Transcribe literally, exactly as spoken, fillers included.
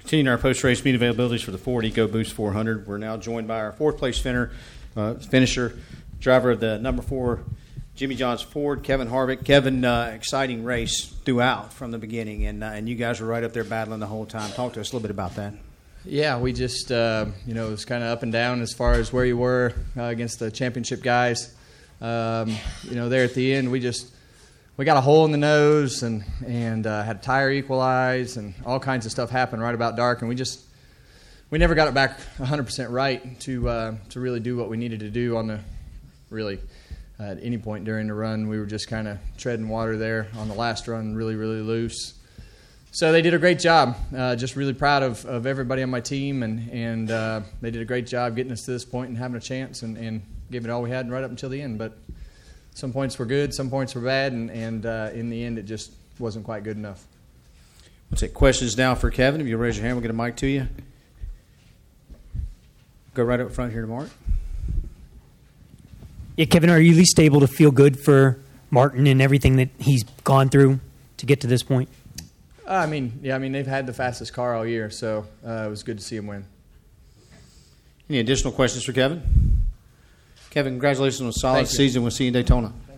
Continuing our post-race meet availabilities for the Ford EcoBoost four hundred, we're now joined by our fourth-place finisher, uh, finisher, driver of the number four Jimmy John's Ford, Kevin Harvick. Kevin, uh, exciting race throughout from the beginning, and uh, and you guys were right up there battling the whole time. Talk to us a little bit about that. Yeah, we just, uh, you know, it was kind of up and down as far as where you were uh, against the championship guys. Um, you know, there at the end, we just, we got a hole in the nose and, and uh, had a tire equalize and all kinds of stuff happen right about dark, and we just, we never got it back one hundred percent right to uh, to really do what we needed to do on the, really, uh, at any point during the run. We were just kind of treading water there on the last run, really, really loose. So they did a great job. Uh, just really proud of, of everybody on my team, and, and uh, they did a great job getting us to this point and having a chance and, and giving it all we had right up until the end. But some points were good, some points were bad, and, and uh, in the end it just wasn't quite good enough. We'll take questions now for Kevin. If you raise your hand, we'll get a mic to you. Go right up front here to Mark. Yeah, Kevin, are you at least able to feel good for Martin and everything that he's gone through to get to this point? Uh, I mean, yeah, I mean, they've had the fastest car all year, so uh, it was good to see him win. Any additional questions for Kevin? Kevin, congratulations on a solid season. We'll see you in Daytona.